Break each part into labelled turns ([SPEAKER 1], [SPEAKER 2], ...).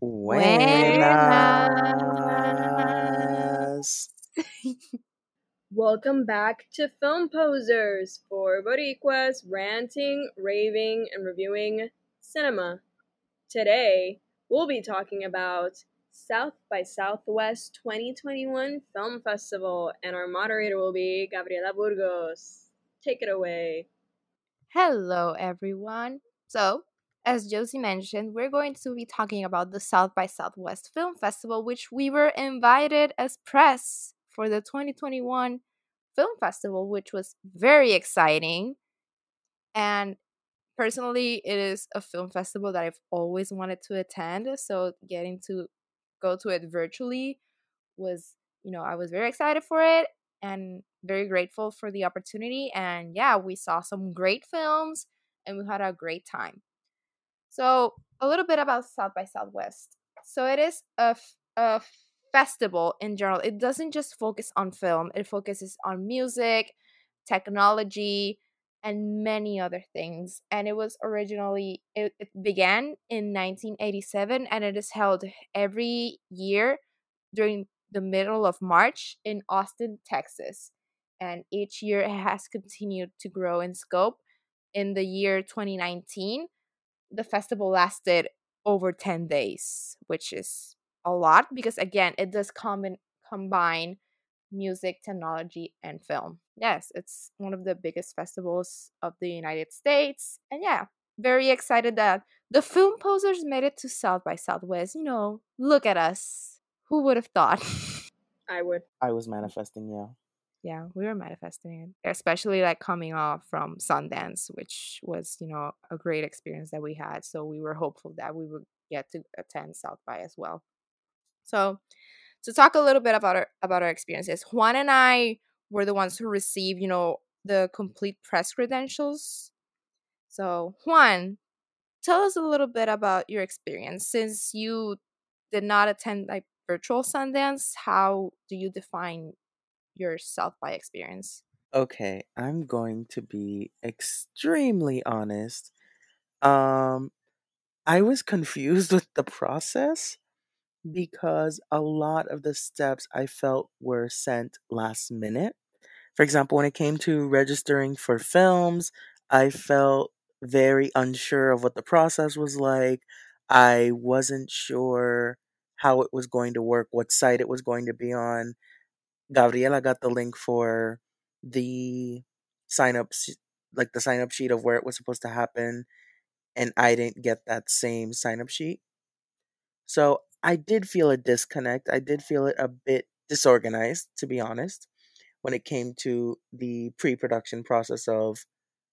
[SPEAKER 1] Buenas.
[SPEAKER 2] Buenas. Welcome back to Film Posers for Boricuas ranting, raving, and reviewing cinema. Today, we'll be talking about South by Southwest 2021 Film Festival, and our moderator will be Gabriela Burgos. Take it away.
[SPEAKER 3] Hello, everyone. So, as Josie mentioned, we're going to be talking about the South by Southwest Film Festival, which we were invited as press for the 2021 Film Festival, which was very exciting. And personally, it is a film festival that I've always wanted to attend. So, getting to go to it virtually was, I was very excited for it and very grateful for the opportunity. And yeah, we saw some great films and we had a great time. So, a little bit about South by Southwest. So, it is a festival in general. It doesn't just focus on film, it focuses on music, technology, and many other things. And it began in 1987 and it is held every year during the middle of March in Austin, Texas. And each year it has continued to grow in scope. In the year 2019, the festival lasted over 10 days, which is a lot because, again, it does combine music, technology, and film. Yes, it's one of the biggest festivals of the United States. And yeah, very excited that the film posers made it to South by Southwest. Look at us. Who would have thought?
[SPEAKER 2] I would.
[SPEAKER 1] I was manifesting, yeah.
[SPEAKER 3] Yeah, we were manifesting it, especially like coming off from Sundance, which was, a great experience that we had. So we were hopeful that we would get to attend South by as well. So to talk a little bit about our experiences, Juan and I were the ones who received, the complete press credentials. So Juan, tell us a little bit about your experience since you did not attend like virtual Sundance. How do you define your South by experience?
[SPEAKER 1] Okay, I'm going to be extremely honest. Um, I was confused with the process because a lot of the steps I felt were sent last minute. For example, when it came to registering for films, I felt very unsure of what the process was like. I wasn't sure how it was going to work, what site it was going to be on. Gabriela got the link for the sign up, like the sign up sheet of where it was supposed to happen, and I didn't get that same sign up sheet. So I did feel a disconnect. I did feel it a bit disorganized, to be honest, when it came to the pre production process of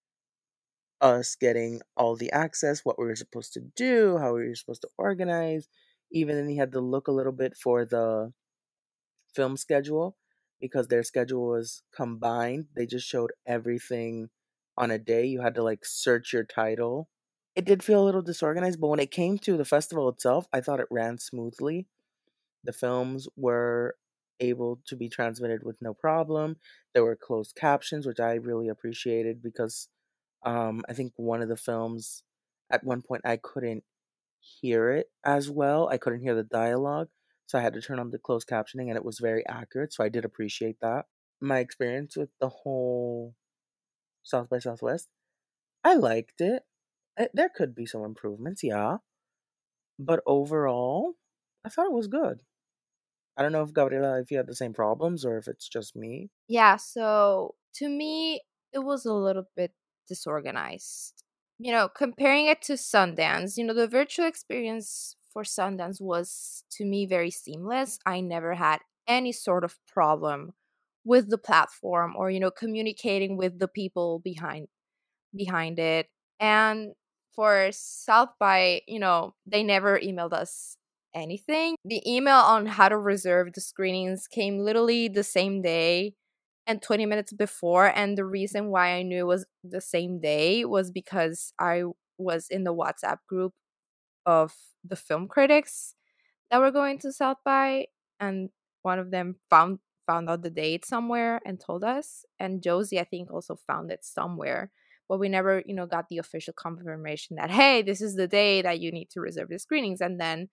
[SPEAKER 1] us getting all the access, what we were supposed to do, how we were supposed to organize. Even then, he had to look a little bit for the film schedule because their schedule was combined. They just showed everything on a day. You had to like search your title. It did feel a little disorganized, but when it came to the festival itself, I thought it ran smoothly. The films were able to be transmitted with no problem. There were closed captions, which I really appreciated because I think one of the films, at one point, I couldn't hear it as well. I couldn't hear the dialogue. So I had to turn on the closed captioning and it was very accurate. So I did appreciate that. My experience with the whole South by Southwest, I liked it. There could be some improvements, yeah. But overall, I thought it was good. I don't know if Gabriela, if you had the same problems or if it's just me.
[SPEAKER 3] Yeah, so to me, it was a little bit disorganized. Comparing it to Sundance, the virtual experience for Sundance was to me very seamless. I never had any sort of problem with the platform or, communicating with the people behind it. And for South by, they never emailed us anything. The email on how to reserve the screenings came literally the same day and 20 minutes before. And the reason why I knew it was the same day was because I was in the WhatsApp group of the film critics that were going to South by, and one of them found out the date somewhere and told us. And Josie, I think, also found it somewhere. But we never, got the official confirmation that, hey, this is the day that you need to reserve the screenings. And then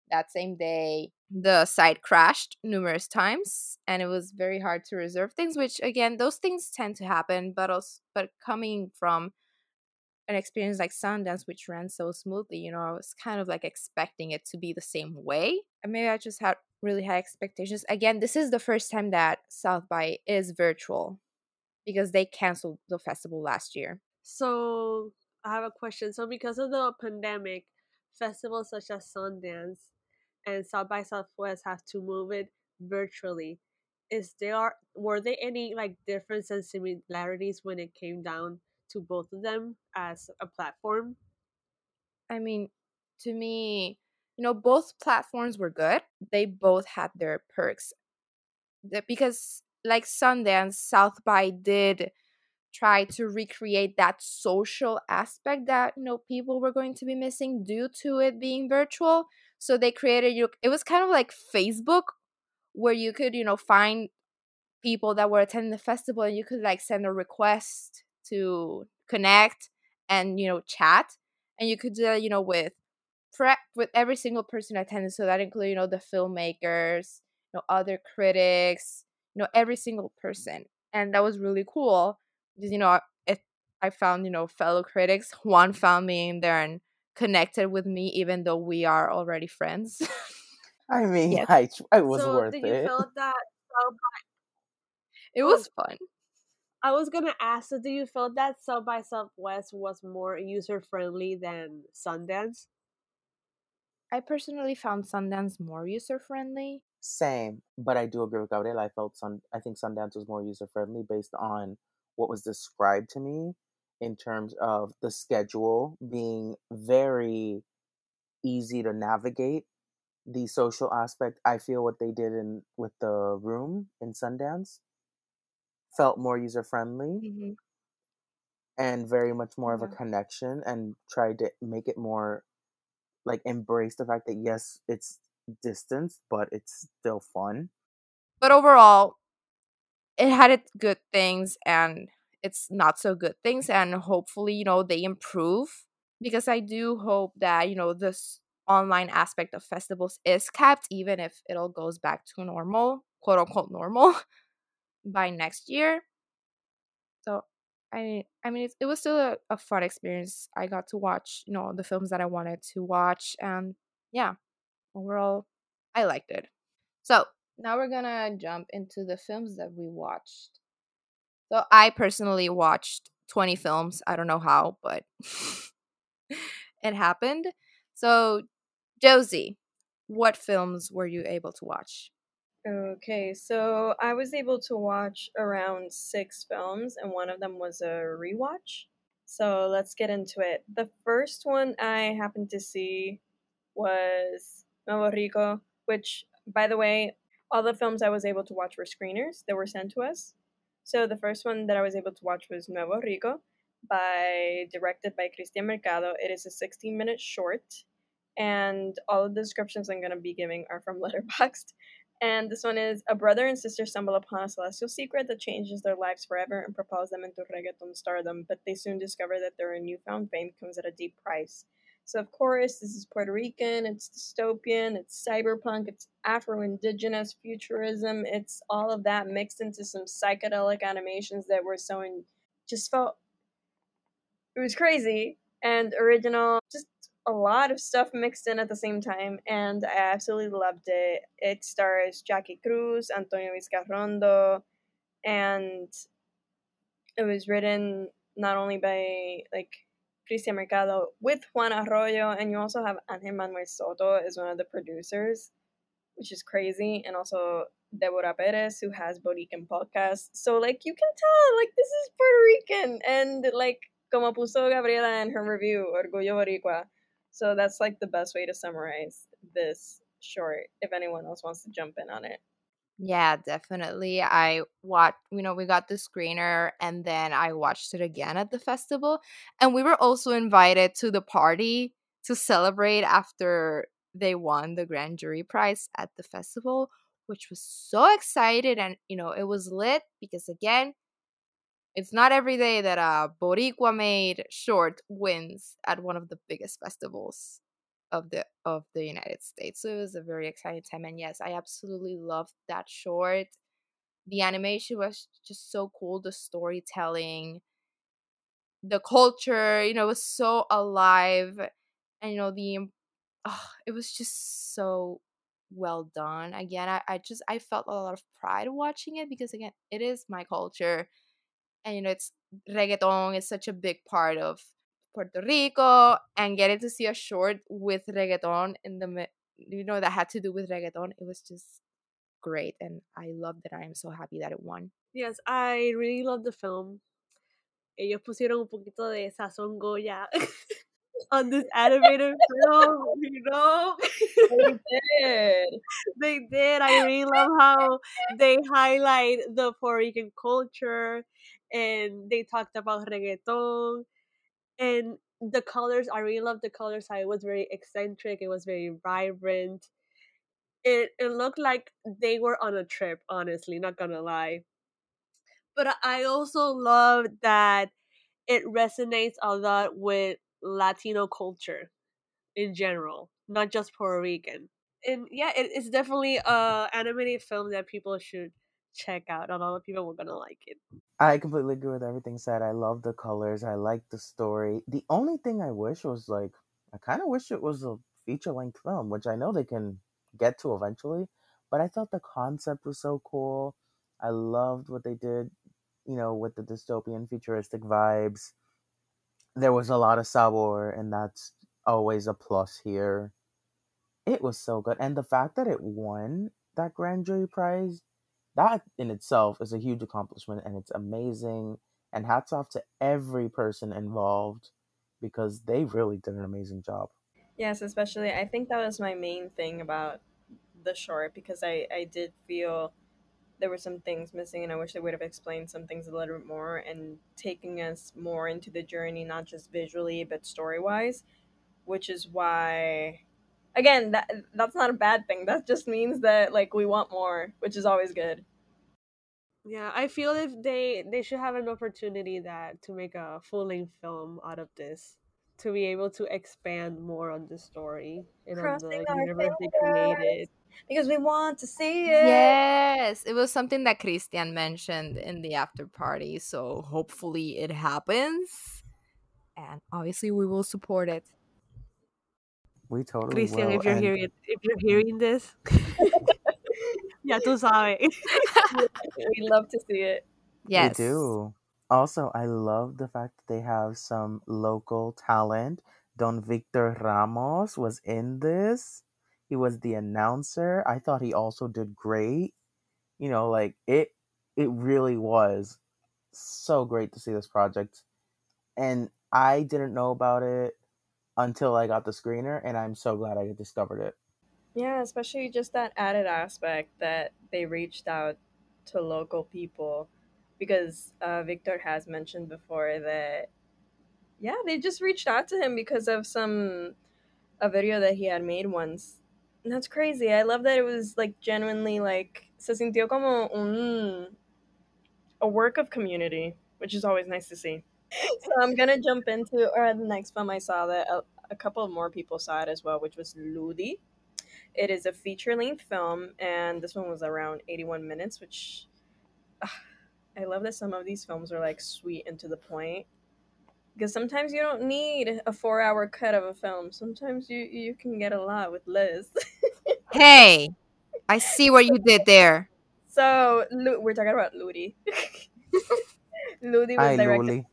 [SPEAKER 3] That same day, the site crashed numerous times, and it was very hard to reserve things. Which again, those things tend to happen, but coming from an experience like Sundance, which ran so smoothly, I was kind of like expecting it to be the same way. And maybe I just had really high expectations. Again, this is the first time that South by is virtual because they canceled the festival last year.
[SPEAKER 4] So I have a question. So because of the pandemic, festivals such as Sundance and South by Southwest have to move it virtually. Were there any like difference and similarities when it came down to both of them as a platform?
[SPEAKER 3] I mean, to me, both platforms were good. They both had their perks. Because, like Sundance, South by did try to recreate that social aspect that, people were going to be missing due to it being virtual. So they created, it was kind of like Facebook, where you could, find people that were attending the festival and you could like send a request to connect and chat, and you could do that with every single person attending. So that included the filmmakers, other critics, every single person. And that was really cool because if I found fellow critics. Juan found me in there and connected with me even though we are already friends.
[SPEAKER 1] I mean,
[SPEAKER 3] Yes,
[SPEAKER 1] I was
[SPEAKER 4] So
[SPEAKER 1] worth
[SPEAKER 4] did you
[SPEAKER 1] it.
[SPEAKER 4] feel that South
[SPEAKER 3] it
[SPEAKER 4] Oh,
[SPEAKER 3] was fun.
[SPEAKER 4] I was gonna ask, so do you feel that South by Southwest was more user friendly than Sundance?
[SPEAKER 3] I personally found Sundance more user friendly.
[SPEAKER 1] Same, but I do agree with Gabriel. I think Sundance was more user friendly based on what was described to me in terms of the schedule being very easy to navigate. The social aspect, I feel what they did in with the room in Sundance felt more user friendly
[SPEAKER 3] Mm-hmm.
[SPEAKER 1] and very much more of a
[SPEAKER 3] Yeah.
[SPEAKER 1] connection, and tried to make it more like embrace the fact that yes, it's distance, but it's still fun.
[SPEAKER 3] But overall, it had its good things and its not so good things, and hopefully they improve, because I do hope that this online aspect of festivals is kept, even if it all goes back to normal, quote unquote normal, by next year. So it was still a fun experience. I got to watch the films that I wanted to watch, and yeah, overall I liked it. So now we're gonna jump into the films that we watched. So I personally watched 20 films. I don't know how, but it happened. So, Josie, what films were you able to watch?
[SPEAKER 2] Okay, so I was able to watch around 6 films, and one of them was a rewatch. So let's get into it. The first one I happened to see was Nuevo Rico, which, by the way, all the films I was able to watch were screeners that were sent to us. So the first one that I was able to watch was Nuevo Rico, directed by Cristian Mercado. It is a 16-minute short, and all of the descriptions I'm going to be giving are from Letterboxd. And this one is: a brother and sister stumble upon a celestial secret that changes their lives forever and propels them into reggaeton stardom, but they soon discover that their newfound fame comes at a deep price. So, of course, this is Puerto Rican, it's dystopian, it's cyberpunk, it's Afro Indigenous futurism, it's all of that mixed into some psychedelic animations that were just felt, it was crazy and original. Just a lot of stuff mixed in at the same time, and I absolutely loved it. It stars Jackie Cruz, Antonio Vizcarrondo, and it was written not only by like Cristian Mercado with Juan Arroyo, and you also have Angel Manuel Soto as one of the producers, which is crazy, and also Deborah Perez, who has Borican podcast. So like you can tell, like this is Puerto Rican, and like como puso Gabriela in her review, Orgullo Boricua. So that's like the best way to summarize this short. If anyone else wants to jump in on it.
[SPEAKER 3] Yeah, definitely. I watched, we got the screener and then I watched it again at the festival. And we were also invited to the party to celebrate after they won the grand jury prize at the festival, which was so excited. And, it was lit because, again, it's not every day that a Boricua made short wins at one of the biggest festivals. of the United States. So it was a very exciting time, and yes, I absolutely loved that short. The animation was just so cool, the storytelling, the culture, was so alive, and it was just so well done. Again, I felt a lot of pride watching it because again, it is my culture, and it's reggaeton is such a big part of Puerto Rico, and getting to see a short with reggaeton that had to do with reggaeton, it was just great, and I love that. I am so happy that it won.
[SPEAKER 4] Yes, I really love the film. Ellos pusieron un poquito de sazón Goya on this animated film,
[SPEAKER 2] They did.
[SPEAKER 4] They did. I really love how they highlight the Puerto Rican culture, and they talked about reggaeton and the colors. I really love the colors. How it was very eccentric. It was very vibrant. It looked like they were on a trip. Honestly, not gonna lie. But I also love that it resonates a lot with Latino culture in general, not just Puerto Rican. And yeah, it's definitely a animated film that people should check out. A lot of people were gonna like it.
[SPEAKER 1] I completely agree with everything said. I love the colors. I like the story. The only thing I wish was like, I kind of wish it was a feature length film, which I know they can get to eventually. But I thought the concept was so cool. I loved what they did, with the dystopian futuristic vibes. There was a lot of sabor, and that's always a plus here. It was so good. And the fact that it won that grand jury prize, that in itself is a huge accomplishment and it's amazing. And hats off to every person involved because they really did an amazing job.
[SPEAKER 2] Yes, especially I think that was my main thing about the short because I did feel there were some things missing and I wish they would have explained some things a little bit more and taking us more into the journey, not just visually but story wise, which is why again that's not a bad thing. That just means that like we want more, which is always good.
[SPEAKER 4] Yeah, I feel if they should have an opportunity that to make a full length film out of this to be able to expand more on the story and on
[SPEAKER 2] Crossing
[SPEAKER 4] the
[SPEAKER 2] our
[SPEAKER 4] universe they
[SPEAKER 2] fingers
[SPEAKER 4] created.
[SPEAKER 2] because we want to see it.
[SPEAKER 3] Yes, it was something that Christian mentioned in the after party, so hopefully it happens, and obviously we will support it.
[SPEAKER 1] We totally
[SPEAKER 4] Christian,
[SPEAKER 1] will. And
[SPEAKER 4] if you're hearing this, ya tú sabes.
[SPEAKER 2] We love to see it.
[SPEAKER 1] we
[SPEAKER 3] Yes.
[SPEAKER 1] do. Also, I love the fact that they have some local talent. Don Victor Ramos was in this. He was the announcer. I thought he also did great. Like it really was so great to see this project. And I didn't know about it until I got the screener, and I'm so glad I discovered it.
[SPEAKER 2] Yeah, especially just that added aspect that they reached out to local people because Victor has mentioned before that yeah, they just reached out to him because of some a video that he had made once. And that's crazy. I love that it was like genuinely like se sintió como a work of community, which is always nice to see. So I'm gonna jump into the next film I saw that a couple of more people saw it as well, which was Ludi. It is a feature length film, and this one was around 81 minutes, which I love that some of these films are like sweet and to the point. Because sometimes you don't need a 4 hour cut of a film. Sometimes you can get a lot with less.
[SPEAKER 3] Hey, I see what you did there.
[SPEAKER 2] So we're talking about Ludi. Ludi was
[SPEAKER 1] Hi,
[SPEAKER 2] directed.
[SPEAKER 1] Luli.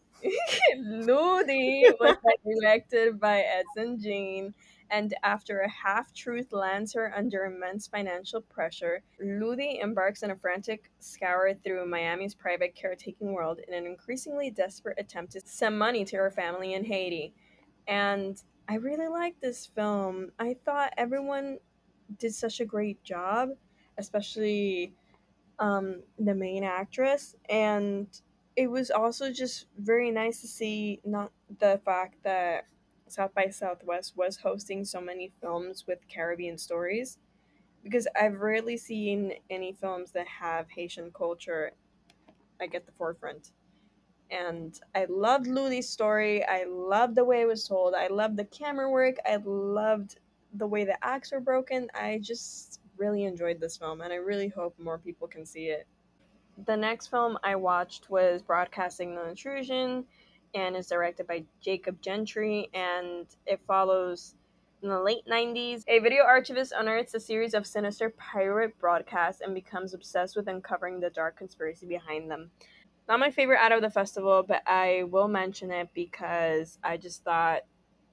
[SPEAKER 2] Ludi was directed by Edson Jean, and after a half truth lands her under immense financial pressure, Ludi embarks on a frantic scour through Miami's private caretaking world in an increasingly desperate attempt to send money to her family in Haiti. And I really liked this film. I thought everyone did such a great job, especially the main actress, and it was also just very nice to see not the fact that South by Southwest was hosting so many films with Caribbean stories because I've rarely seen any films that have Haitian culture like at the forefront. And I loved Luli's story. I loved the way it was told. I loved the camera work. I loved the way the acts were broken. I just really enjoyed this film, and I really hope more people can see it. The next film I watched was Broadcasting No Intrusion, and is directed by Jacob Gentry, and it follows in the late 90s. A video archivist unearths a series of sinister pirate broadcasts and becomes obsessed with uncovering the dark conspiracy behind them. Not my favorite out of the festival, but I will mention it because I just thought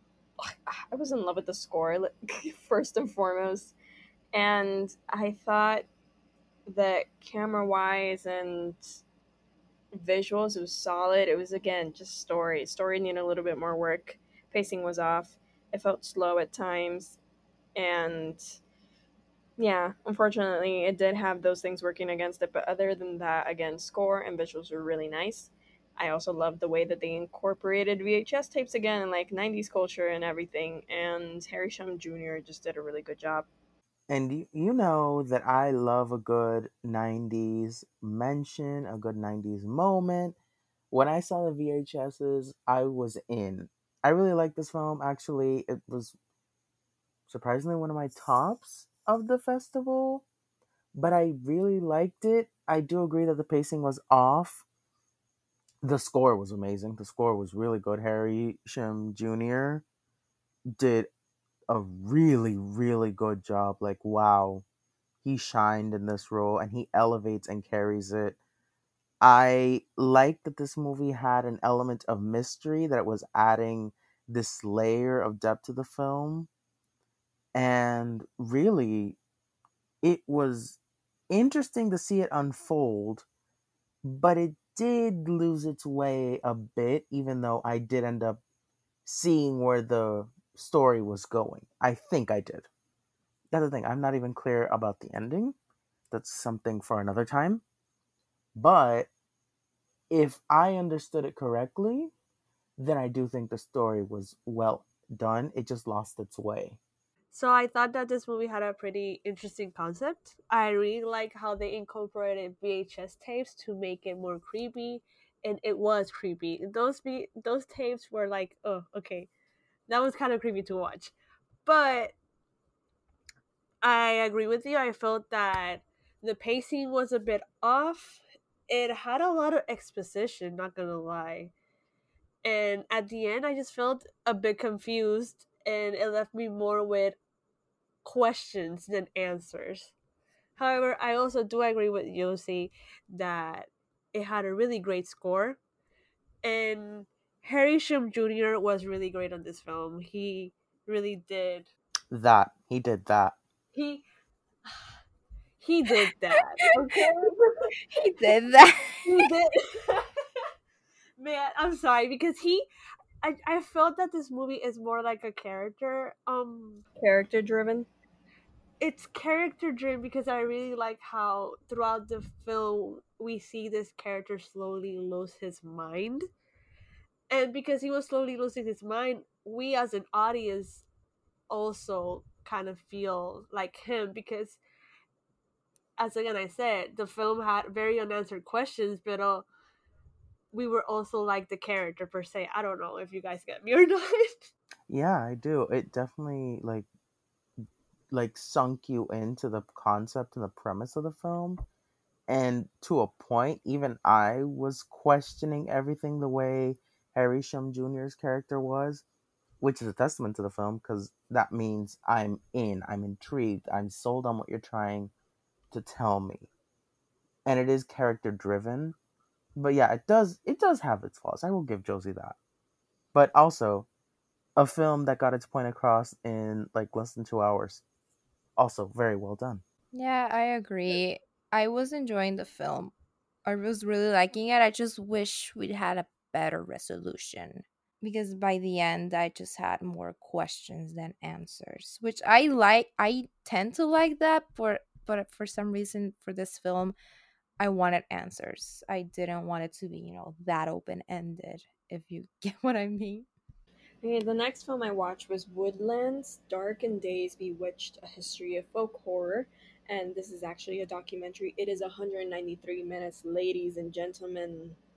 [SPEAKER 2] I was in love with the score, first and foremost. And I thought that camera wise and visuals, it was solid. It was, again, just story. Story needed a little bit more work. Pacing was off. It felt slow at times. And yeah, unfortunately, it did have those things working against it. But other than that, again, score and visuals were really nice. I also loved the way that they incorporated VHS tapes again and like 90s culture and everything. And Harry Shum Jr. just did a really good job.
[SPEAKER 1] And you know that I love a good 90s mention, a good 90s moment. When I saw the VHSs, I was in. I really liked this film. Actually, it was surprisingly one of my tops of the festival, but I really liked it. I do agree that the pacing was off. The score was amazing. The score was really good. Harry Shim Jr. did a really, really good job. Like, wow, he shined in this role and he elevates and carries it. I like that this movie had an element of mystery, that it was adding this layer of depth to the film. And really, it was interesting to see it unfold, but it did lose its way a bit, even though I did end up seeing where the story was going. I think I did. That's the thing. I'm not even clear about the ending. That's something for another time. But if I understood it correctly, then I do think the story was well done. It just lost its way.
[SPEAKER 4] So I thought that this movie had a pretty interesting concept. I really like how they incorporated VHS tapes to make it more creepy, and it was creepy. Those tapes were like, oh, okay, that was kind of creepy to watch. But I agree with you. I felt that the pacing was a bit off. It had a lot of exposition, not gonna lie. And at the end, I just felt a bit confused, and it left me more with questions than answers. However, I also do agree with Yossi that it had a really great score, and Harry Shum Jr. was really great on this film. He really did.
[SPEAKER 1] That. He did that.
[SPEAKER 4] He he did that. Okay,
[SPEAKER 3] He did that.
[SPEAKER 4] he did. Man, I'm sorry because I felt that this movie is more like a character.
[SPEAKER 2] Character driven.
[SPEAKER 4] It's character driven because I really like how throughout the film we see this character slowly lose his mind. And because he was slowly losing his mind, we as an audience also kind of feel like him because as again I said, the film had very unanswered questions, but we were also like the character per se. I don't know if you guys get me or not.
[SPEAKER 1] Yeah, I do. It definitely like sunk you into the concept and the premise of the film. And to a point, even I was questioning everything the way Harry Shum Jr.'s character was, which is a testament to the film because that means I'm in, I'm intrigued, I'm sold on what you're trying to tell me. And it is character driven. But yeah, it does have its flaws. I will give Josie that. But also, a film that got its point across in like less than 2 hours. Also very well done.
[SPEAKER 3] Yeah, I agree. I was enjoying the film. I was really liking it. I just wish we'd had a better resolution. Because by the end I just had more questions than answers, which I like. I tend to like that, but for some reason for this film I wanted answers. I didn't want it to be, that open ended, if you get what I mean.
[SPEAKER 2] Okay, the next film I watched was Woodlands Dark and Days Bewitched, A History of Folk Horror. And this is actually a documentary. It is 193 minutes, ladies and gentlemen.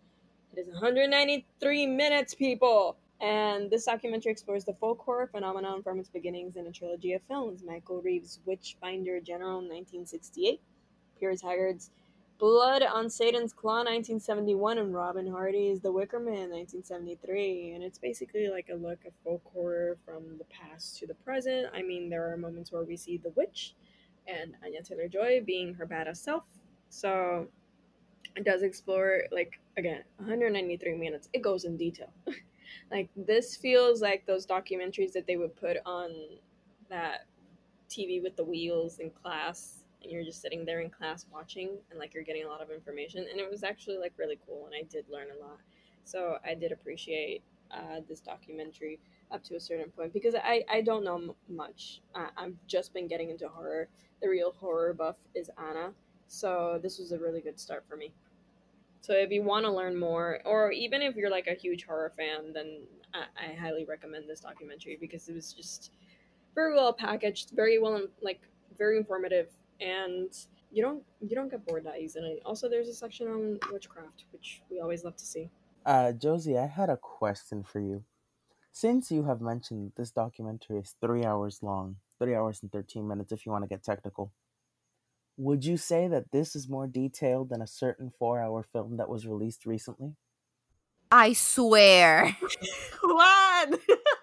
[SPEAKER 2] It is 193 minutes, people! And this documentary explores the folk horror phenomenon from its beginnings in a trilogy of films: Michael Reeves' Witchfinder General in 1968, Piers Haggard's Blood on Satan's Claw 1971, and Robin Hardy's The Wicker Man 1973. And it's basically like a look of folk horror from the past to the present. I mean, there are moments where we see the witch and Anya Taylor Joy being her badass self. So it does explore, like, again, 193 minutes. It goes in detail. Like, this feels like those documentaries that they would put on that TV with the wheels in class, and you're just sitting there in class watching, and like you're getting a lot of information. And it was actually like really cool, and I did learn a lot. So I did appreciate this documentary up to a certain point, because I don't know much. I've just been getting into horror. The real horror buff is Anna, so this was a really good start for me. So if you want to learn more, or even if you're like a huge horror fan, then I highly recommend this documentary, because it was just very well packaged, very well, like, very informative, and you don't get bored that easily. Also, there's a section on witchcraft, which we always love to see.
[SPEAKER 1] Josie, I had a question for you. Since you have mentioned this documentary is 3 hours long, 3 hours and 13 minutes if you want to get technical, would you say that this is more detailed than a certain 4 hour film that was released recently?
[SPEAKER 3] I swear.
[SPEAKER 4] What?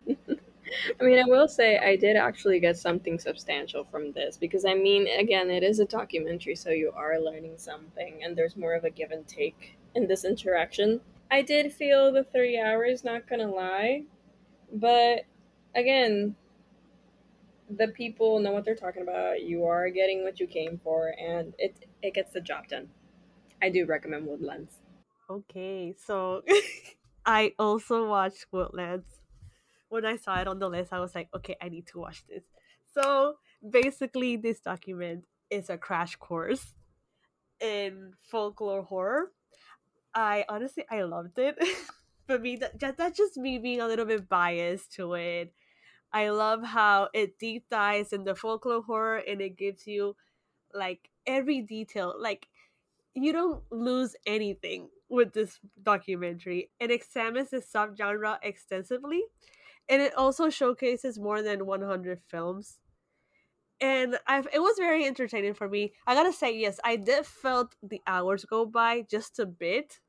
[SPEAKER 2] I mean, I will say I did actually get something substantial from this, because I mean, again, it is a documentary, so you are learning something, and there's more of a give and take in this interaction. I did feel the 3 hours, not gonna lie, but again, the people know what they're talking about. You are getting what you came for, and it gets the job done. I do recommend Woodlands.
[SPEAKER 4] Okay, so I also watched Woodlands. When I saw it on the list, I was like, okay, I need to watch this. So basically, this document is a crash course in folklore horror. I loved it. For me, that's just me being a little bit biased to it. I love how it deep dives in the folklore horror, and it gives you like every detail. Like, you don't lose anything with this documentary. It examines the subgenre extensively, and it also showcases more than 100 films. And it was very entertaining for me. I gotta say, yes, I did felt the hours go by just a bit,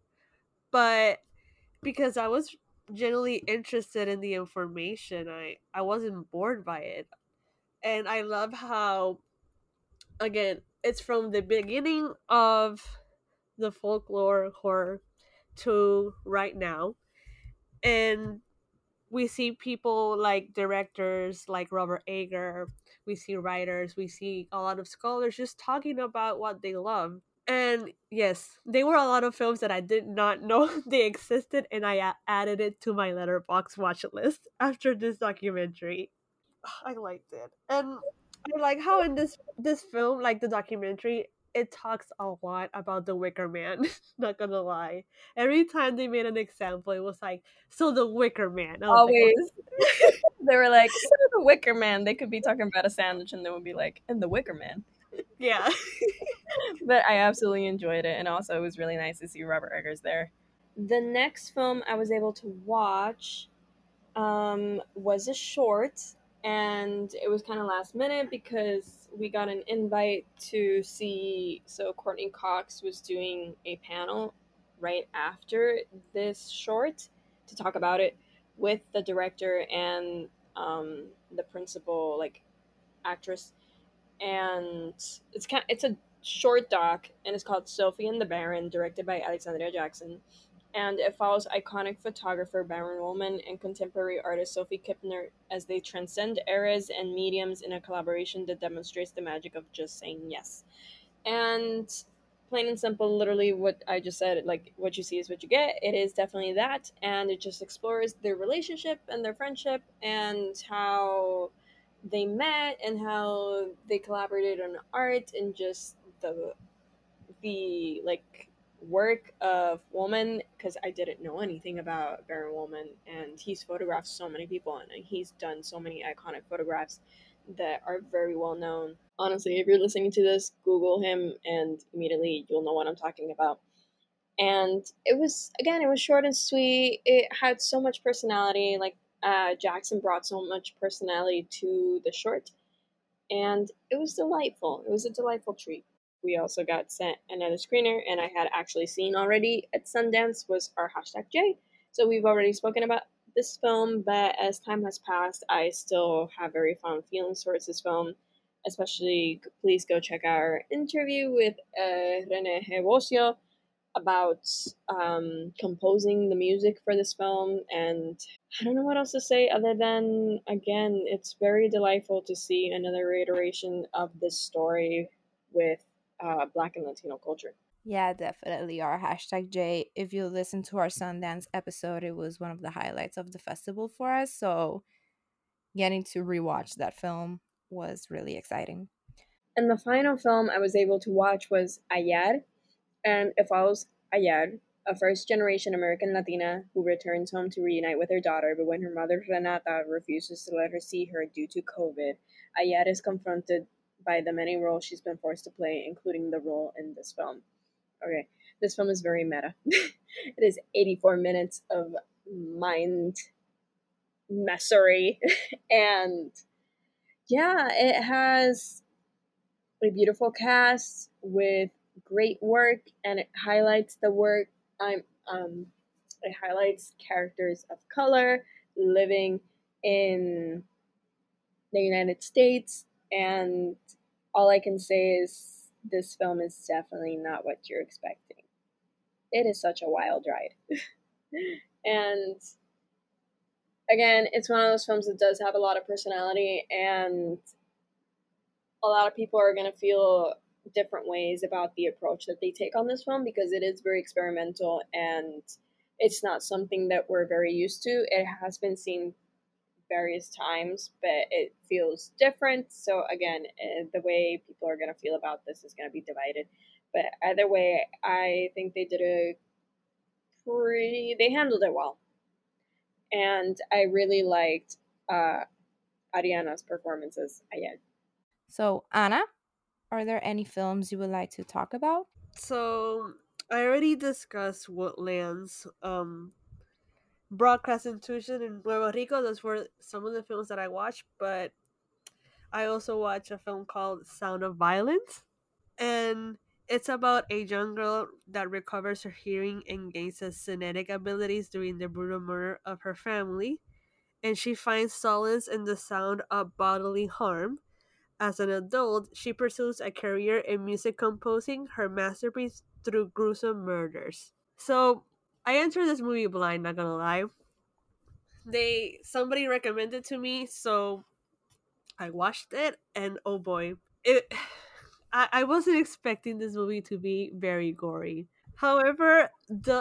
[SPEAKER 4] but because I was genuinely interested in the information, I wasn't bored by it. And I love how, again, it's from the beginning of the folklore horror to right now. And we see people like directors like Robert Eger, we see writers, we see a lot of scholars just talking about what they love. And yes, there were a lot of films that I did not know they existed, and I added it to my letterbox watch list after this documentary. I liked it. And I like how in this film, like the documentary, it talks a lot about the Wicker Man. Not gonna lie. Every time they made an example, it was like, so the Wicker Man. I was like, okay,
[SPEAKER 2] Always. They were like, so the Wicker Man. They could be talking about a sandwich, and they would be like, and the Wicker Man.
[SPEAKER 4] yeah.
[SPEAKER 2] But I absolutely enjoyed it, and also it was really nice to see Robert Eggers there. The next film I was able to watch was a short, and it was kind of last minute because we got an invite to see. So Courtney Cox was doing a panel right after this short to talk about it with the director and the principal, like, actress. And it's a short doc, and it's called Sophie and the Baron, directed by Alexandria Jackson, and it follows iconic photographer Baron Woolman and contemporary artist Sophie Kipner as they transcend eras and mediums in a collaboration that demonstrates the magic of just saying yes. And plain and simple, literally what I just said, like, what you see is what you get. It is definitely that, and it just explores their relationship and their friendship and how they met and how they collaborated on art, and just the like work of Woman, because I didn't know anything about Baron Woman, and he's photographed so many people, and he's done so many iconic photographs that are very well known. Honestly, if you're listening to this, Google him, and immediately you'll know what I'm talking about. And it was short and sweet. It had so much personality. Like Jackson brought so much personality to the short, and it was delightful. It was a delightful treat. We also got sent another screener, and I had actually seen already at Sundance was our hashtag J. So we've already spoken about this film, but as time has passed, I still have very fond feelings towards this film. Especially, please go check our interview with Rene Hebosio about composing the music for this film, and I don't know what else to say other than, again, it's very delightful to see another reiteration of this story with Black and Latino culture.
[SPEAKER 3] Yeah, definitely. Our hashtag J. If you listen to our Sundance episode, it was one of the highlights of the festival for us. So getting to rewatch that film was really exciting.
[SPEAKER 2] And the final film I was able to watch was Ayar, and it follows Ayar, a first generation American Latina who returns home to reunite with her daughter, but when her mother Renata refuses to let her see her due to COVID, Ayar is confronted by the many roles she's been forced to play, including the role in this film. Okay, this film is very meta. It is 84 minutes of mind messery, and yeah, it has a beautiful cast with great work, and it highlights the work. I'm it highlights characters of color living in the United States, and all I can say is this film is definitely not what you're expecting. It is such a wild ride. And again, it's one of those films that does have a lot of personality, and a lot of people are going to feel different ways about the approach that they take on this film because it is very experimental and it's not something that we're very used to. It has been seen various times, but it feels different. So again, the way people are going to feel about this is going to be divided. But either way, I think they handled it well. And I really liked uh, Ariana's performances. Yeah.
[SPEAKER 3] So, Anna, are there any films you would like to talk about?
[SPEAKER 4] So I already discussed Woodlands, Broadcast Intuition in Puerto Rico. Those were some of the films that I watched, but I also watched a film called Sound of Violence, and it's about a young girl that recovers her hearing and gains genetic abilities during the brutal murder of her family, and she finds solace in the sound of bodily harm. As an adult, she pursues a career in music composing her masterpiece through gruesome murders. So, I entered this movie blind, not gonna lie. Somebody recommended to me, so I watched it, and oh boy, it. I wasn't expecting this movie to be very gory. However,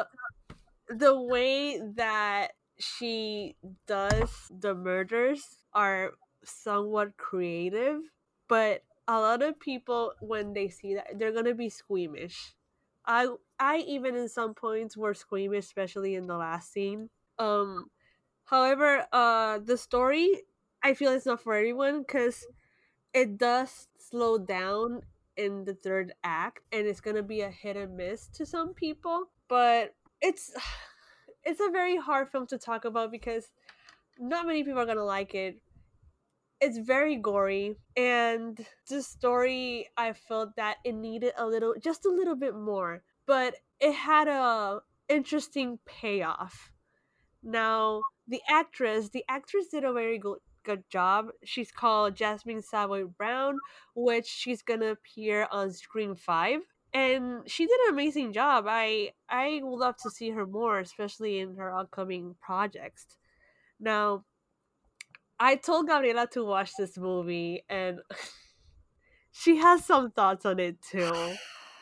[SPEAKER 4] the way that she does the murders are somewhat creative, but a lot of people when they see that they're gonna be squeamish. I even in some points were squeamish, especially in the last scene. Um, However, the story I feel it's not for everyone because it does slow down in the third act, and it's gonna be a hit and miss to some people. But it's it's a very hard film to talk about because not many people are gonna like it. It's very gory, and the story I felt that it needed just a little bit more, but it had a interesting payoff. Now, the actress did a very good job. She's called Jasmine Savoy Brown, which she's gonna appear on Scream 5. And she did an amazing job. I would love to see her more, especially in her upcoming projects. Now, I told Gabriela to watch this movie, and she has some thoughts on it too.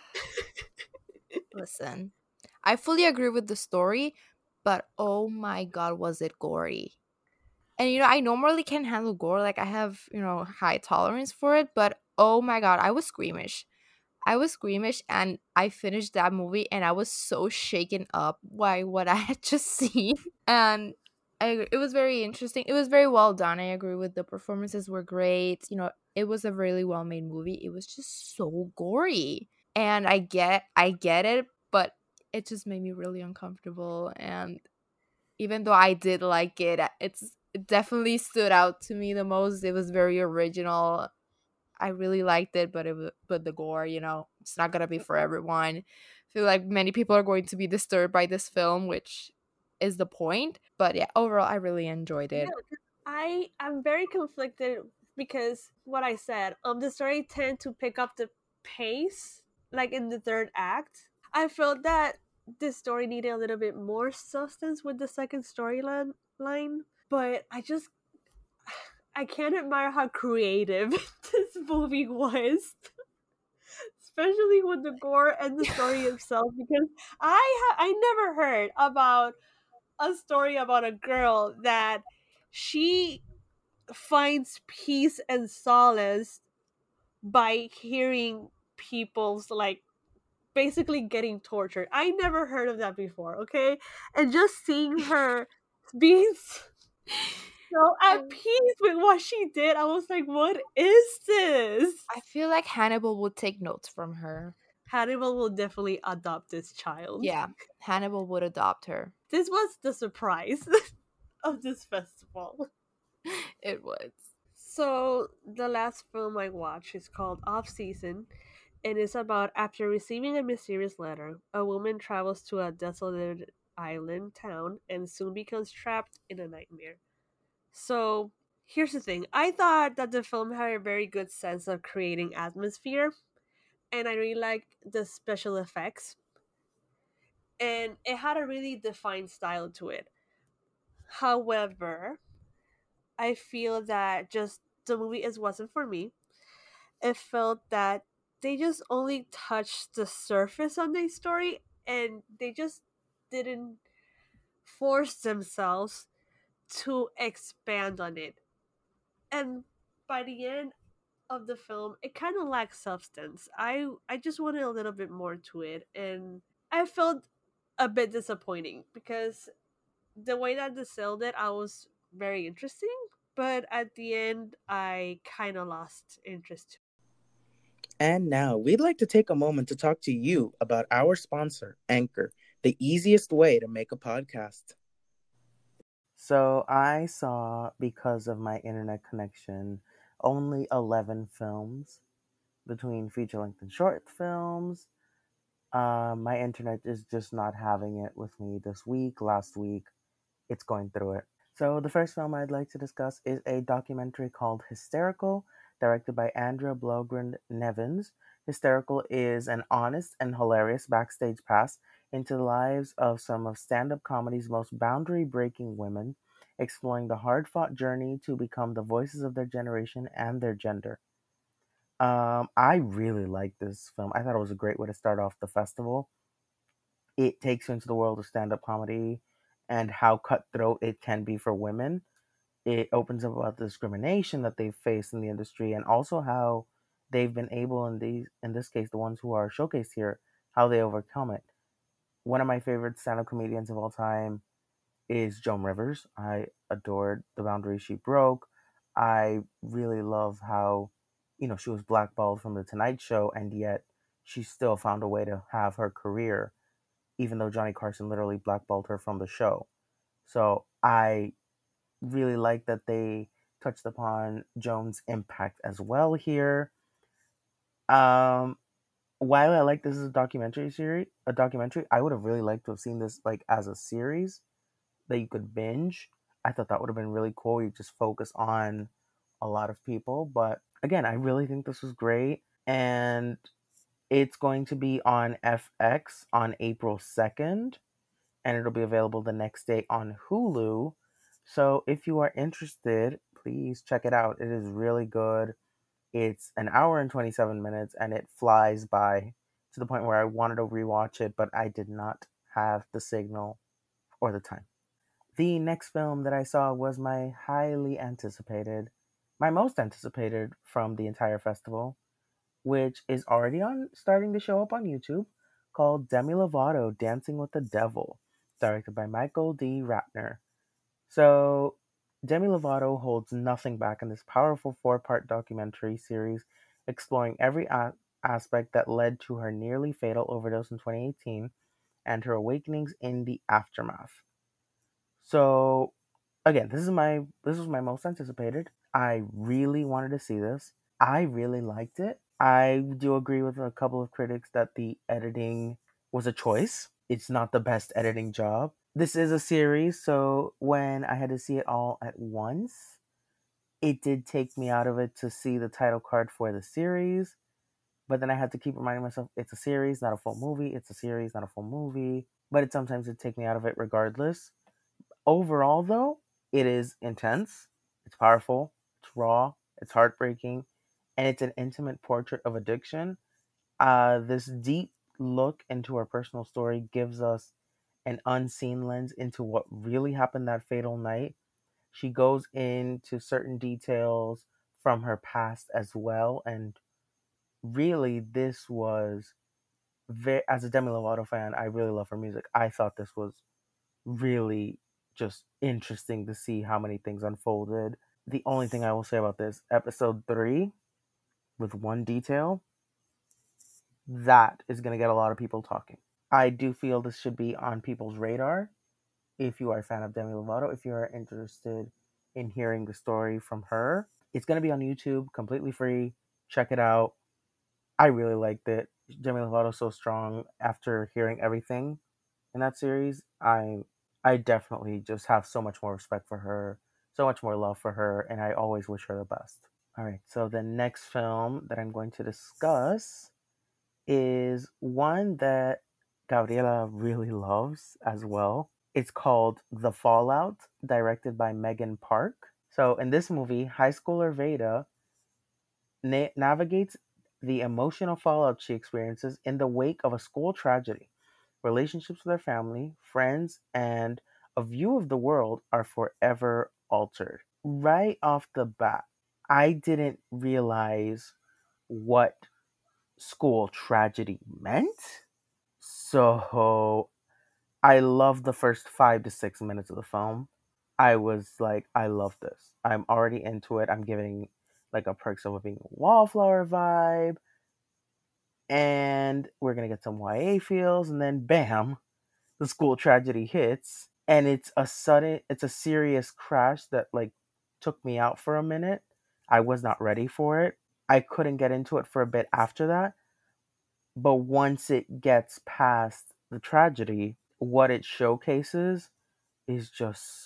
[SPEAKER 3] Listen, I fully agree with the story, but oh my god, was it gory. And I normally can handle gore, like I have, high tolerance for it, but oh my god, I was squeamish. I was squeamish, and I finished that movie and I was so shaken up by what I had just seen. And it was very interesting. It was very well done. I agree with the performances were great. It was a really well made movie. It was just so gory. And I get it, but it just made me really uncomfortable. And even though I did like it, it definitely stood out to me the most. It was very original. I really liked it, but the gore, it's not gonna be for everyone. I feel like many people are going to be disturbed by this film, which is the point. But yeah, overall, I really enjoyed
[SPEAKER 4] Yeah,
[SPEAKER 3] it.
[SPEAKER 4] I'm very conflicted because what I said, the story tend to pick up the pace like in the third act. I felt that this story needed a little bit more substance with the second storyline line, but I can't admire how creative this movie was, especially with the gore and the story itself. Because I never heard about a story about a girl that she finds peace and solace by hearing people's like basically getting tortured. I never heard of that before, okay? And just seeing her being so at peace with what she did, I was like, what is this?
[SPEAKER 3] I feel like Hannibal would take notes from her.
[SPEAKER 4] Hannibal will definitely adopt this child.
[SPEAKER 3] Yeah, Hannibal would adopt her.
[SPEAKER 4] This was the surprise of this festival.
[SPEAKER 3] It was.
[SPEAKER 4] So the last film I watched is called Off Season, and it's about after receiving a mysterious letter, a woman travels to a desolate island town and soon becomes trapped in a nightmare. So here's the thing. I thought that the film had a very good sense of creating atmosphere, and I really liked the special effects. And it had a really defined style to it. However, I feel that just the movie is wasn't for me. It felt that they just only touched the surface on the story and they just didn't force themselves to expand on it. And by the end of the film, it kind of lacks substance. I just wanted a little bit more to it, and I felt a bit disappointing because the way that they sold it, I was very interesting, but at the end, I kind of lost interest.
[SPEAKER 1] And now we'd like to take a moment to talk to you about our sponsor, Anchor, the easiest way to make a podcast. So I saw, because of my internet connection, only 11 films between feature length and short films. My internet is just not having it with me this week. Last week, it's going through it. So the first film I'd like to discuss is a documentary called Hysterical, directed by Andrea Blogren Nevins. Hysterical is an honest and hilarious backstage pass into the lives of some of stand-up comedy's most boundary-breaking women, exploring the hard-fought journey to become the voices of their generation and their gender. I really liked this film. I thought it was a great way to start off the festival. It takes you into the world of stand-up comedy and how cutthroat it can be for women. It opens up about the discrimination that they've faced in the industry and also how they've been able, in this case the ones who are showcased here, how they overcome it. One of my favorite stand-up comedians of all time is Joan Rivers. I adored the boundaries she broke. I really love how, she was blackballed from the Tonight Show, and yet she still found a way to have her career, even though Johnny Carson literally blackballed her from the show. So I really like that they touched upon Joan's impact as well here. Um, while I like this as a documentary, I would have really liked to have seen this like as a series that you could binge. I thought that would have been really cool. You just focus on a lot of people, but again, I really think this was great, and it's going to be on FX on April 2nd, and it'll be available the next day on Hulu. So if you are interested, please check it out. It is really good. It's an hour and 27 minutes, and it flies by to the point where I wanted to rewatch it, but I did not have the signal or the time. The next film that I saw was my most anticipated from the entire festival, which is already starting to show up on YouTube, called Demi Lovato Dancing with the Devil, directed by Michael D. Ratner. So, Demi Lovato holds nothing back in this powerful four-part documentary series exploring every aspect that led to her nearly fatal overdose in 2018 and her awakenings in the aftermath. So again, this was my most anticipated. I really wanted to see this. I really liked it. I do agree with a couple of critics that the editing was a choice. It's not the best editing job. This is a series, so when I had to see it all at once, it did take me out of it to see the title card for the series. But then I had to keep reminding myself it's a series, not a full movie. It's a series, not a full movie. But it sometimes would take me out of it regardless. Overall, though, it is intense, it's powerful, it's raw, it's heartbreaking, and it's an intimate portrait of addiction. This deep look into her personal story gives us an unseen lens into what really happened that fatal night. She goes into certain details from her past as well, and really, this was as a Demi Lovato fan, I really love her music. I thought this was really just interesting to see how many things unfolded. The only thing I will say about this, episode 3, with one detail, that is going to get a lot of people talking. I do feel this should be on people's radar if you are a fan of Demi Lovato, if you are interested in hearing the story from her. It's going to be on YouTube, completely free. Check it out. I really liked it. Demi Lovato's so strong after hearing everything in that series. I definitely just have so much more respect for her, so much more love for her, and I always wish her the best. All right, so the next film that I'm going to discuss is one that Gabriela really loves as well. It's called The Fallout, directed by Megan Park. So, in this movie, high schooler Veda navigates the emotional fallout she experiences in the wake of a school tragedy. Relationships with her family, friends, and a view of the world are forever altered. Right off the bat, I didn't realize what school tragedy meant. So I love the first 5 to 6 minutes of the film. I was like, I love this. I'm already into it. I'm giving like a Perks of Being a Wallflower vibe. And we're gonna get some YA feels, and then bam, the school tragedy hits, and it's a serious crash that like took me out for a minute. I was not ready for it. I couldn't get into it for a bit after that, but once it gets past the tragedy, what it showcases is just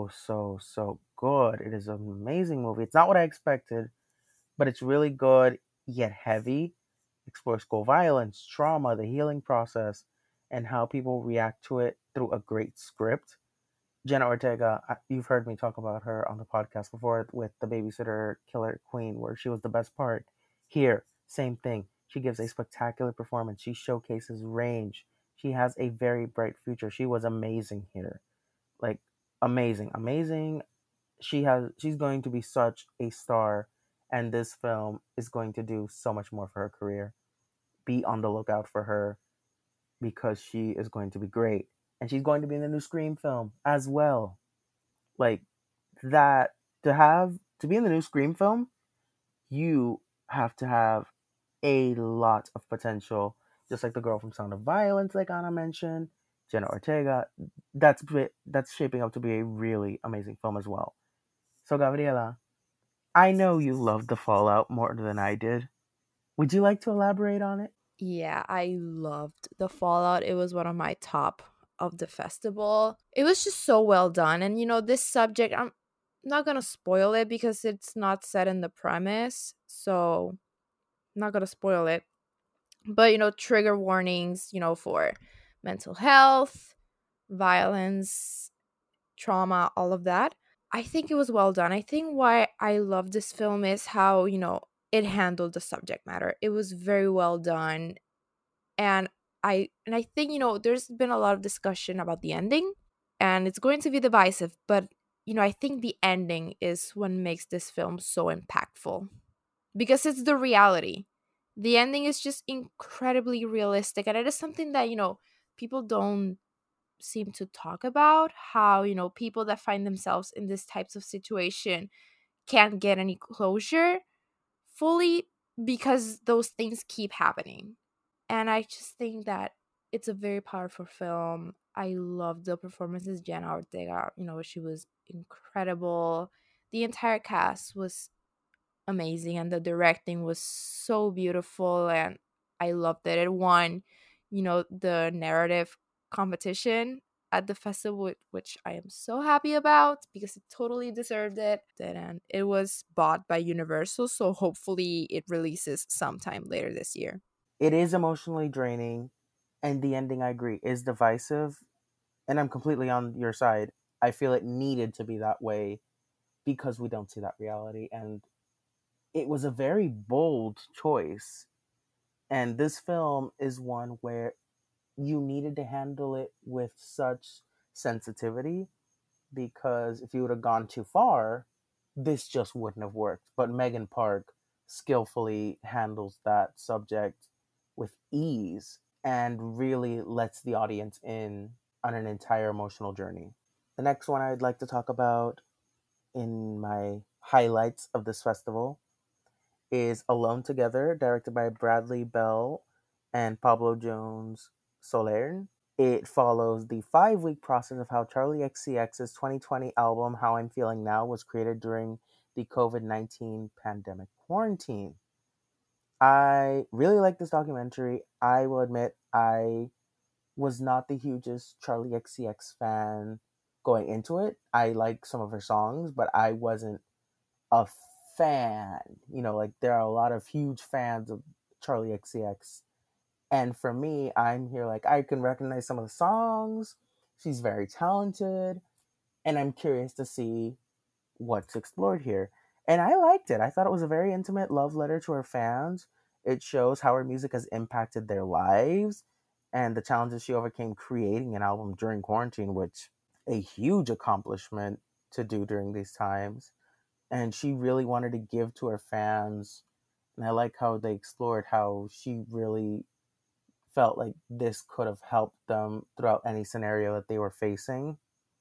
[SPEAKER 1] so good. It is an amazing movie. It's not what I expected, but it's really good yet heavy. Explores school violence, trauma, the healing process, and how people react to it through a great script. Jenna Ortega, you've heard me talk about her on the podcast before with The Babysitter Killer Queen, where she was the best part. Here, same thing. She gives a spectacular performance. She showcases range. She has a very bright future. She was amazing here. Like amazing, amazing. She's going to be such a star, and this film is going to do so much more for her career. Be on the lookout for her because she is going to be great. And she's going to be in the new Scream film as well. Like that to be in the new Scream film, you have to have a lot of potential. Just like the girl from Sound of Violence, like Anna mentioned, Jenna Ortega. That's shaping up to be a really amazing film as well. So Gabriela, I know you loved The Fallout more than I did. Would you like to elaborate on it?
[SPEAKER 3] Yeah, I loved the Fallout. It was one of my top of the festival. It was just so well done. And this subject, I'm not gonna spoil it because it's not set in the premise. So I'm not gonna spoil it. But trigger warnings, for mental health, violence, trauma, all of that. I think it was well done. I think why I love this film is how, it handled the subject matter. It was very well done. And I think, there's been a lot of discussion about the ending, and it's going to be divisive, but I think the ending is what makes this film so impactful because it's the reality. The ending is just incredibly realistic, and it is something that, people don't seem to talk about, how people that find themselves in these types of situation can't get any closure fully because those things keep happening. And I just think that It's a very powerful film. I love the performances. Jenna Ortega, she was incredible. The entire cast was amazing, and the directing was so beautiful, and I loved it. It won, the narrative competition at the festival, which I am so happy about because it totally deserved it. And it was bought by Universal, so hopefully it releases sometime later this year.
[SPEAKER 1] It is emotionally draining, and the ending, I agree, is divisive. And I'm completely on your side. I feel it needed to be that way because we don't see that reality. And it was a very bold choice. And this film is one where you needed to handle it with such sensitivity, because if you would have gone too far, this just wouldn't have worked. But Megan Park skillfully handles that subject with ease and really lets the audience in on an entire emotional journey. The next one I'd like to talk about in my highlights of this festival is Alone Together, directed by Bradley Bell and Pablo Jones Soler. It follows the 5 week process of how Charlie XCX's 2020 album, How I'm Feeling Now, was created during the COVID-19 pandemic quarantine. I really like this documentary. I will admit I was not the hugest Charlie XCX fan going into it. I like some of her songs, but I wasn't a fan. Like there are a lot of huge fans of Charlie XCX. And for me, I'm here like I can recognize some of the songs. She's very talented, and I'm curious to see what's explored here. And I liked it. I thought it was a very intimate love letter to her fans. It shows how her music has impacted their lives and the challenges she overcame creating an album during quarantine, which a huge accomplishment to do during these times. And she really wanted to give to her fans. And I like how they explored how she really felt like this could have helped them throughout any scenario that they were facing.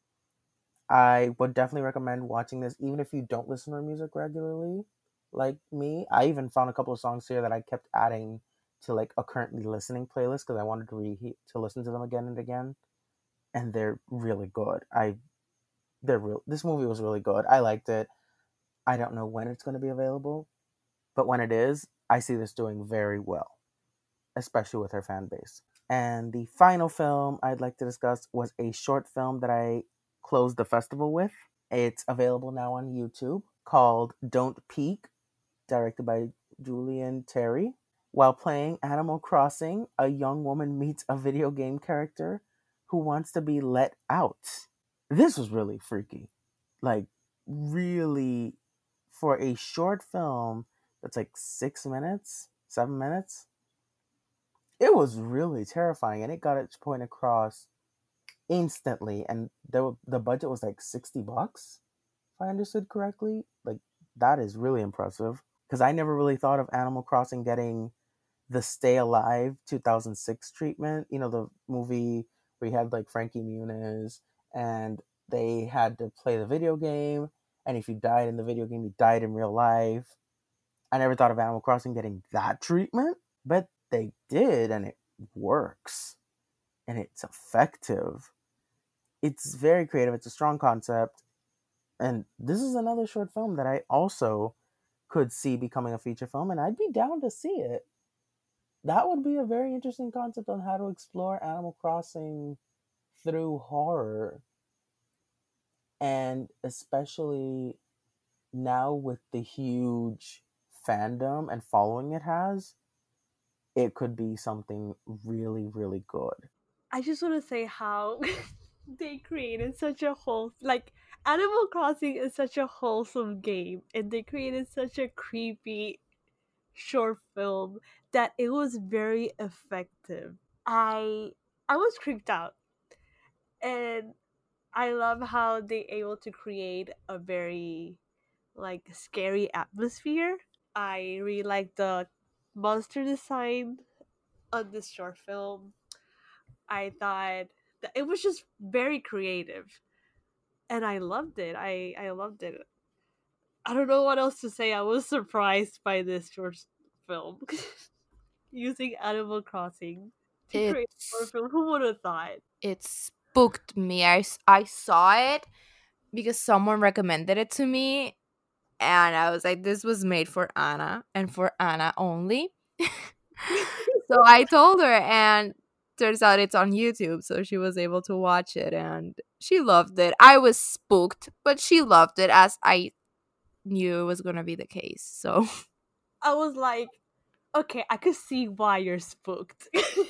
[SPEAKER 1] I would definitely recommend watching this, even if you don't listen to her music regularly, like me. I even found a couple of songs here that I kept adding to like a currently listening playlist because I wanted to listen to them again and again, and they're really good. They're real. This movie was really good. I liked it. I don't know when it's going to be available, but when it is, I see this doing very well, especially with her fan base. And the final film I'd like to discuss was a short film that I closed the festival with. It's available now on YouTube, called Don't Peek, directed by Julian Terry. While playing Animal Crossing, a young woman meets a video game character who wants to be let out. This was really freaky. Like, really, for a short film that's like 6 minutes, 7 minutes, it was really terrifying, and it got its point across instantly. And the budget was like $60, if I understood correctly. Like that is really impressive because I never really thought of Animal Crossing getting the Stay Alive 2006 treatment. The movie where you had like Frankie Muniz, and they had to play the video game, and if you died in the video game, you died in real life. I never thought of Animal Crossing getting that treatment, but they did, and it works, and it's effective. It's very creative. It's a strong concept, and this is another short film that I also could see becoming a feature film, and I'd be down to see it. That would be a very interesting concept on how to explore Animal Crossing through horror, and especially now with the huge fandom and following it has, it could be something really, really good.
[SPEAKER 4] I just want to say how they created such a whole like Animal Crossing is such a wholesome game, and they created such a creepy short film that it was very effective. I was creeped out, and I love how they able to create a very like scary atmosphere. I really like the monster design on this short film. I thought that it was just very creative, and I loved it. I loved it. I don't know what else to say. I was surprised by this short film using Animal Crossing to create a horror
[SPEAKER 3] It's
[SPEAKER 4] film. Who would have thought?
[SPEAKER 3] it spooked me. I saw it because someone recommended it to me, and I was like, this was made for Anna and for Anna only. So I told her, and turns out it's on YouTube, so she was able to watch it, and she loved it. I was spooked, but she loved it, as I knew it was gonna be the case. So
[SPEAKER 4] I was like, okay, I could see why you're spooked.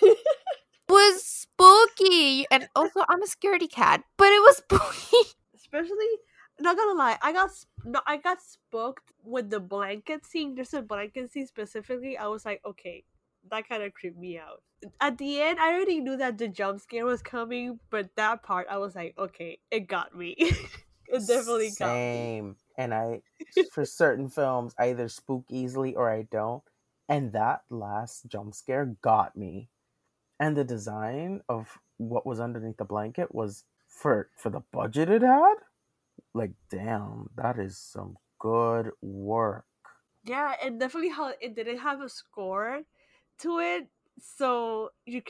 [SPEAKER 3] was spooky, and also I'm a scaredy cat, but it was spooky.
[SPEAKER 4] Especially, not gonna lie, I got spooked with the blanket scene. There's a blanket scene specifically. I was like, okay, that kind of creeped me out. At the end, I already knew that the jump scare was coming, but that part, I was like, okay, it got me. It definitely got me.
[SPEAKER 1] Same. And for certain films, I either spook easily or I don't. And that last jump scare got me. And the design of what was underneath the blanket was for the budget it had. Like, damn, that is some good work.
[SPEAKER 4] Yeah, and definitely how it didn't have a score to it, so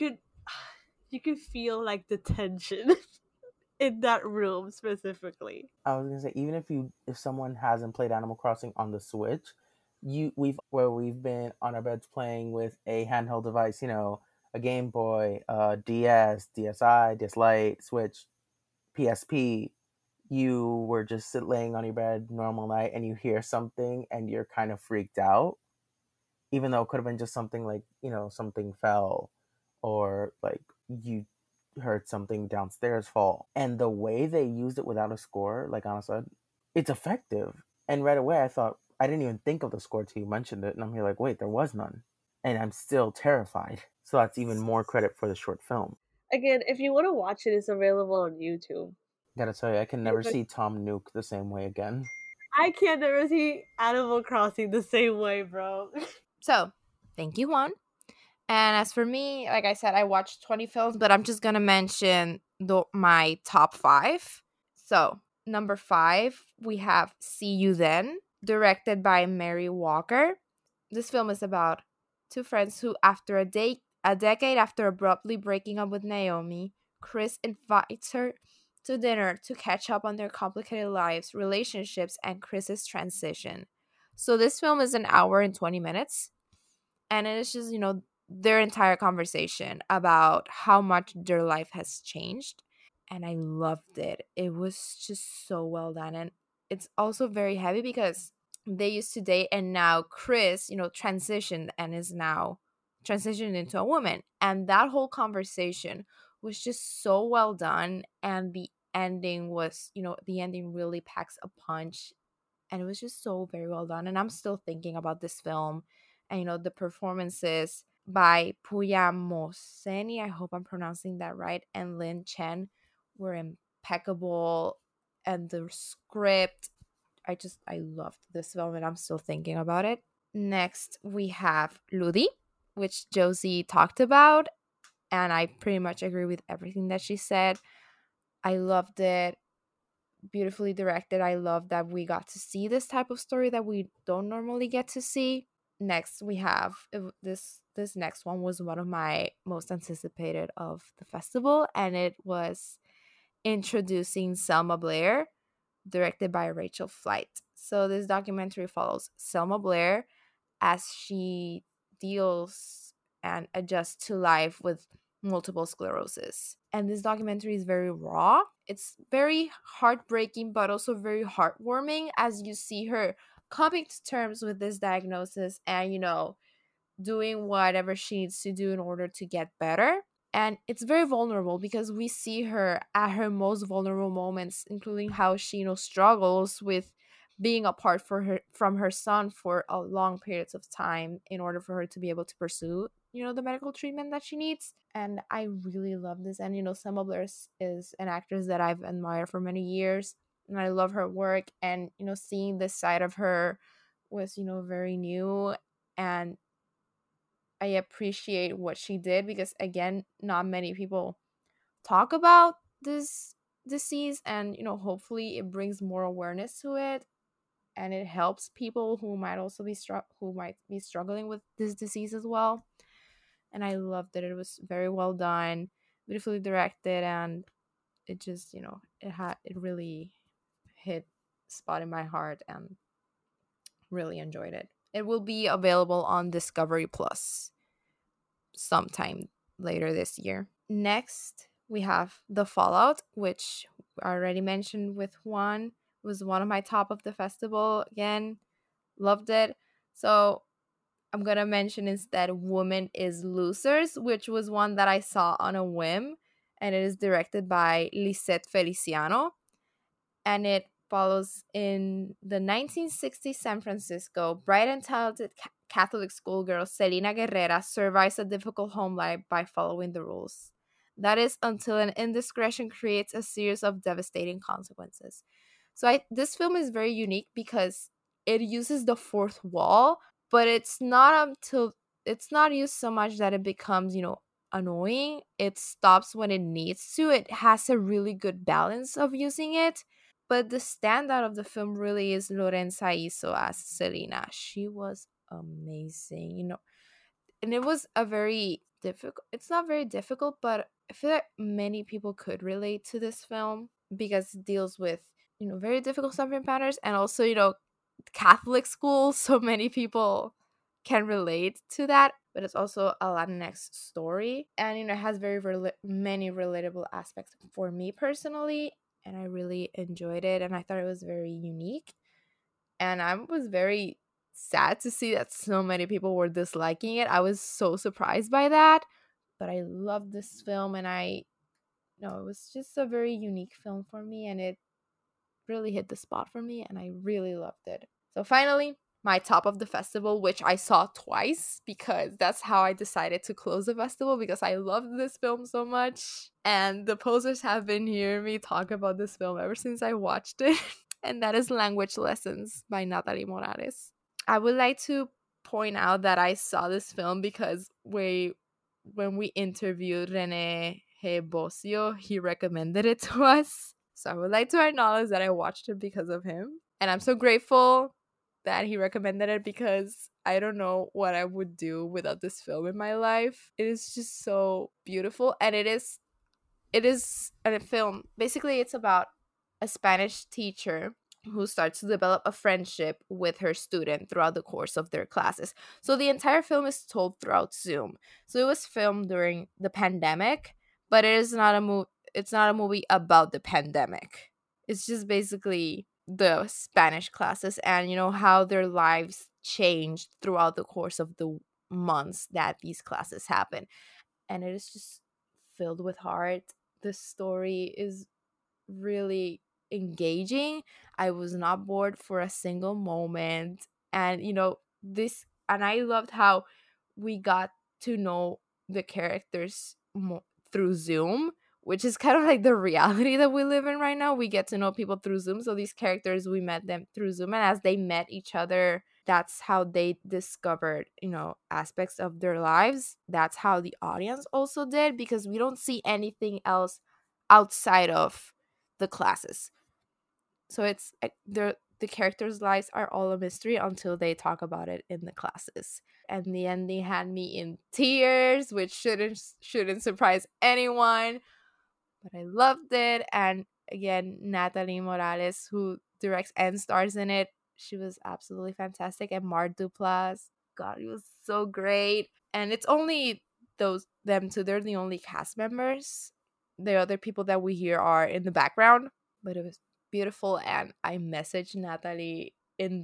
[SPEAKER 4] you could feel like the tension in that room specifically.
[SPEAKER 1] I was gonna say, even if someone hasn't played Animal Crossing on the Switch, we've been on our beds playing with a handheld device, a Game Boy, DS, DSi, DS Lite, Switch, PSP. You were just laying on your bed normal night, and you hear something, and you're kind of freaked out, even though it could have been just something like something fell, or like you heard something downstairs fall. And the way they used it without a score, like Anna said, it's effective. And right away I thought, I didn't even think of the score till you mentioned it, and I'm here like, wait, there was none. And I'm still terrified. So that's even more credit for the short film.
[SPEAKER 4] Again, if you want to watch it, it's available on YouTube.
[SPEAKER 1] Gotta tell you, I can never see Tom Nook the same way again.
[SPEAKER 4] I can never see Animal Crossing the same way, bro.
[SPEAKER 3] So thank you, Juan. And as for me, like I said, I watched 20 films, but I'm just gonna mention my top 5. So number 5, we have See You Then, directed by Mary Walker. This film is about two friends who, after a decade after abruptly breaking up with Naomi, Chris invites her to dinner to catch up on their complicated lives, relationships, and Chris's transition. So this film is an hour and 20 minutes, and it is just, their entire conversation about how much their life has changed. And I loved it. It was just so well done. And it's also very heavy because they used to date, and now Chris, transitioned and is now transitioned into a woman. And that whole conversation was just so well done. And the ending really packs a punch, and it was just so very well done. And I'm still thinking about this film, and the performances by Puya Moseni, I hope I'm pronouncing that right, and Lin Chen were impeccable. And the script, I loved this film, and I'm still thinking about it. Next we have Ludi, which Josie talked about, and I pretty much agree with everything that she said. I loved it. Beautifully directed. I love that we got to see this type of story that we don't normally get to see. Next we have this next one was one of my most anticipated of the festival, and it was Introducing Selma Blair, directed by Rachel Flight. So this documentary follows Selma Blair as she deals and adjusts to life with multiple sclerosis. And this documentary is very raw. It's very heartbreaking, but also very heartwarming as you see her coming to terms with this diagnosis and, doing whatever she needs to do in order to get better. And it's very vulnerable because we see her at her most vulnerable moments, including how she, struggles with being apart from her son for a long periods of time in order for her to be able to pursue, the medical treatment that she needs. And I really love this. And Selma Blair is an actress that I've admired for many years, and I love her work. And seeing this side of her was very new, and I appreciate what she did because, again, not many people talk about this disease, and hopefully it brings more awareness to it, and it helps people who might also be who might be struggling with this disease as well. and I loved it. It was very well done, beautifully directed, and it just, it really hit spot in my heart, and really enjoyed it. It will be available on Discovery Plus sometime later this year. Next, we have The Fallout, which I already mentioned with Juan. Was one of my top of the festival. Again, loved it. So I'm gonna mention instead Woman is Losers, which was one that I saw on a whim, and it is directed by Lisette Feliciano, and it follows in the 1960s San Francisco. Bright and talented Catholic schoolgirl Selena Guerrera survives a difficult home life by following the rules. That is until an indiscretion creates a series of devastating consequences. So this film is very unique because it uses the fourth wall, but it's not used so much that it becomes, annoying. It stops when it needs to. It has a really good balance of using it, but the standout of the film really is Lorenza Iso as Selena. She was amazing, and it was a very difficult, it's not very difficult, but I feel like many people could relate to this film because it deals with, very difficult subject matters, and also, Catholic school, so many people can relate to that. But it's also a Latinx story, and it has very many relatable aspects for me personally, and I really enjoyed it, and I thought it was very unique. And I was very sad to see that so many people were disliking it. I was so surprised by that, but I loved this film, and I no, it was just a very unique film for me, and it really hit the spot for me, and I really loved it. So finally, my top of the festival, which I saw twice because that's how I decided to close the festival, because I loved this film so much. And the posters have been hearing me talk about this film ever since I watched it. And that is Language Lessons by Natalie Morales. I would like to point out that I saw this film because when we interviewed Rene Bosio, he recommended it to us. So I would like to acknowledge that I watched it because of him. And I'm so grateful that he recommended it, because I don't know what I would do without this film in my life. It is just so beautiful, and it is a film. Basically, it's about a Spanish teacher who starts to develop a friendship with her student throughout the course of their classes. So the entire film is told throughout Zoom. So it was filmed during the pandemic, but it is not a movie. It's not a movie about the pandemic. It's just basically the Spanish classes, and how their lives changed throughout the course of the months that these classes happen. And it is just filled with heart. The story is really engaging. I was not bored for a single moment. And I loved how we got to know the characters through Zoom, which is kind of like the reality that we live in right now. We get to know people through Zoom. So these characters, we met them through Zoom, and as they met each other, that's how they discovered, aspects of their lives. That's how the audience also did, because we don't see anything else outside of the classes. So it's the characters' lives are all a mystery until they talk about it in the classes. And the ending had me in tears, which shouldn't surprise anyone. But I loved it. And again, Natalie Morales, who directs and stars in it, she was absolutely fantastic. And Mark Duplass, God, he was so great. And it's only them two. They're the only cast members. The other people that we hear are in the background. But it was beautiful, and I messaged Natalie in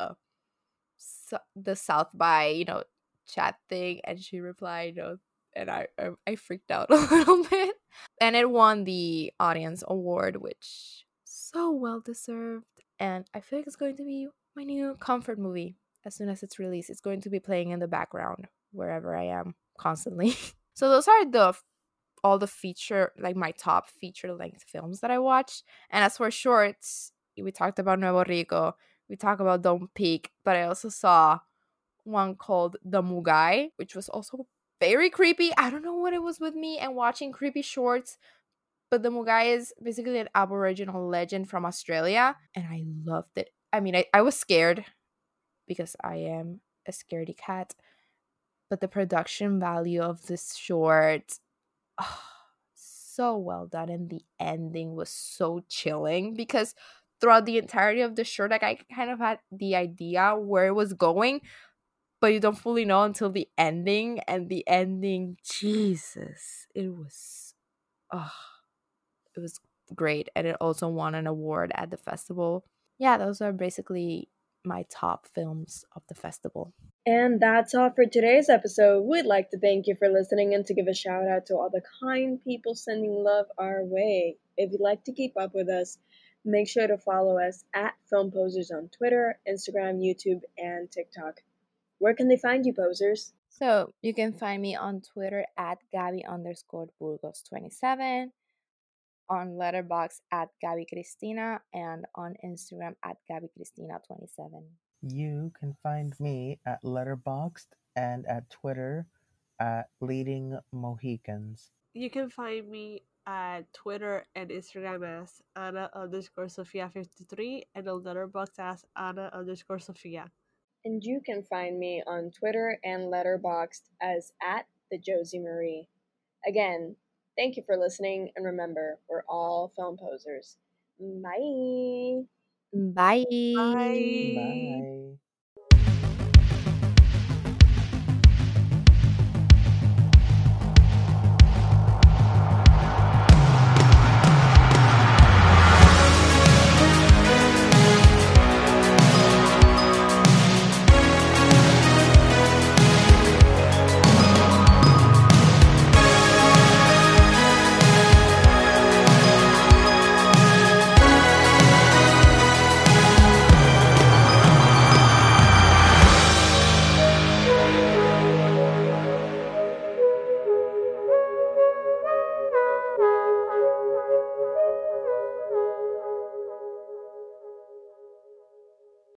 [SPEAKER 3] the South by chat thing, and she replied, and I freaked out a little bit. And it won the audience award, which so well deserved. And I feel like it's going to be my new comfort movie. As soon as it's released, it's going to be playing in the background wherever I am constantly. So those are all the feature, like my top feature length films that I watched. And as for shorts, we talked about Nuevo Rico, we talked about Don't Peek, but I also saw one called The Mugai, which was also very creepy. I don't know what it was with me and watching creepy shorts, but The Mugai is basically an Aboriginal legend from Australia, and I loved it. I mean, I was scared because I am a scaredy cat, but the production value of this short, oh, so well done, and the ending was so chilling because throughout the entirety of the short, like I kind of had the idea where it was going, but you don't fully know until the ending. And the ending, Jesus, oh, it was great, and it also won an award at the festival. Yeah, those are basically my top films of the festival.
[SPEAKER 2] And that's all for today's episode. We'd like to thank you for listening and to give a shout out to all the kind people sending love our way. If you'd like to keep up with us, make sure to follow us at Film Posers on Twitter, Instagram, YouTube, and TikTok. Where can they find you, posers?
[SPEAKER 3] So you can find me on Twitter at Gabby underscore Burgos 27, on Letterbox at Gabby Cristina, and on Instagram at Gabby Cristina 27.
[SPEAKER 1] You can find me at Letterboxd and at Twitter at Leading Mohicans.
[SPEAKER 4] You can find me at Twitter and Instagram as Anna underscore Sophia53 and on Letterboxd as Anna underscore Sophia.
[SPEAKER 2] And you can find me on Twitter and Letterboxd as at the Josie Marie. Again, thank you for listening, and remember, we're all film posers. Bye.
[SPEAKER 3] Bye.
[SPEAKER 4] Bye.
[SPEAKER 1] Bye.